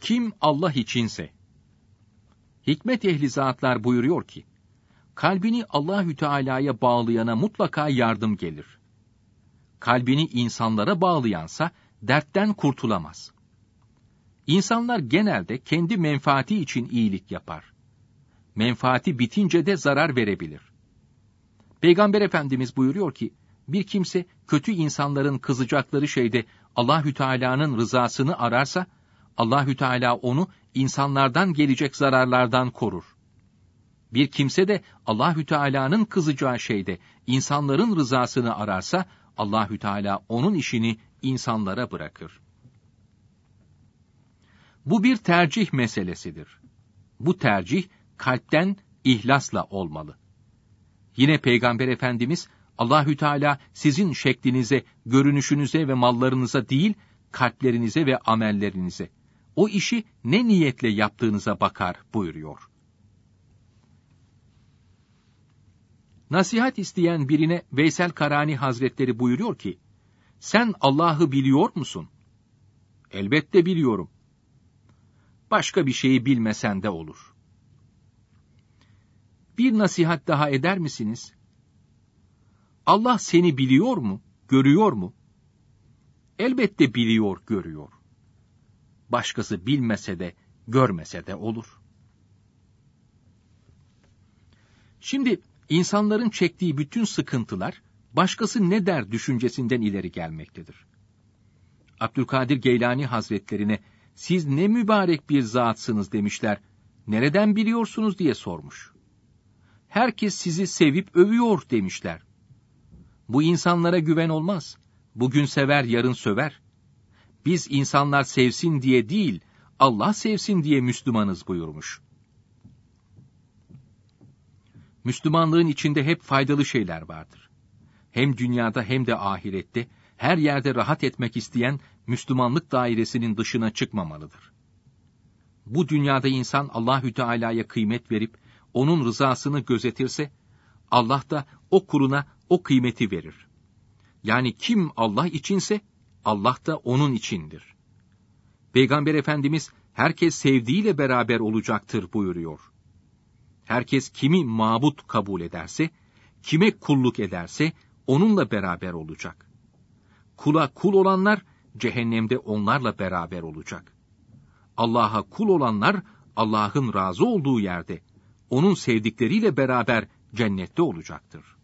Kim Allah içinse. Hikmet ehli zatlar buyuruyor ki, kalbini Allahü Teala'ya bağlayana mutlaka yardım gelir. Kalbini insanlara bağlayansa dertten kurtulamaz. İnsanlar genelde kendi menfaati için iyilik yapar. Menfaati bitince de zarar verebilir. Peygamber Efendimiz buyuruyor ki, bir kimse kötü insanların kızacakları şeyde Allahü Teala'nın rızasını ararsa, Allahü Teala onu insanlardan gelecek zararlardan korur. Bir kimse de Allahü Teala'nın kızacağı şeyde insanların rızasını ararsa, Allahü Teala onun işini insanlara bırakır. Bu bir tercih meselesidir. Bu tercih kalpten ihlasla olmalı. Yine Peygamber Efendimiz, Allahü Teala sizin şeklinize, görünüşünüze ve mallarınıza değil, kalplerinize ve amellerinize, o işi ne niyetle yaptığınıza bakar buyuruyor. Nasihat isteyen birine Veysel Karani Hazretleri buyuruyor ki, sen Allah'ı biliyor musun? Elbette biliyorum. Başka bir şeyi bilmesen de olur. Bir nasihat daha eder misiniz? Allah seni biliyor mu, görüyor mu? Elbette biliyor, görüyor. Başkası bilmese de, görmese de olur. Şimdi, insanların çektiği bütün sıkıntılar, başkası ne der düşüncesinden ileri gelmektedir. Abdülkadir Geylani Hazretlerine, siz ne mübarek bir zatsınız demişler, nereden biliyorsunuz diye sormuş. Herkes sizi sevip övüyor demişler. Bu insanlara güven olmaz. Bugün sever, yarın söver. Biz insanlar sevsin diye değil, Allah sevsin diye Müslümanız buyurmuş. Müslümanlığın içinde hep faydalı şeyler vardır. Hem dünyada hem de ahirette, her yerde rahat etmek isteyen Müslümanlık dairesinin dışına çıkmamalıdır. Bu dünyada insan Allahü Teala'ya kıymet verip, onun rızasını gözetirse, Allah da o kuluna o kıymeti verir. Yani kim Allah içinse, Allah da onun içindir. Peygamber Efendimiz, herkes sevdiğiyle beraber olacaktır buyuruyor. Herkes kimi mabut kabul ederse, kime kulluk ederse, onunla beraber olacak. Kula kul olanlar, cehennemde onlarla beraber olacak. Allah'a kul olanlar, Allah'ın razı olduğu yerde, onun sevdikleriyle beraber cennette olacaktır.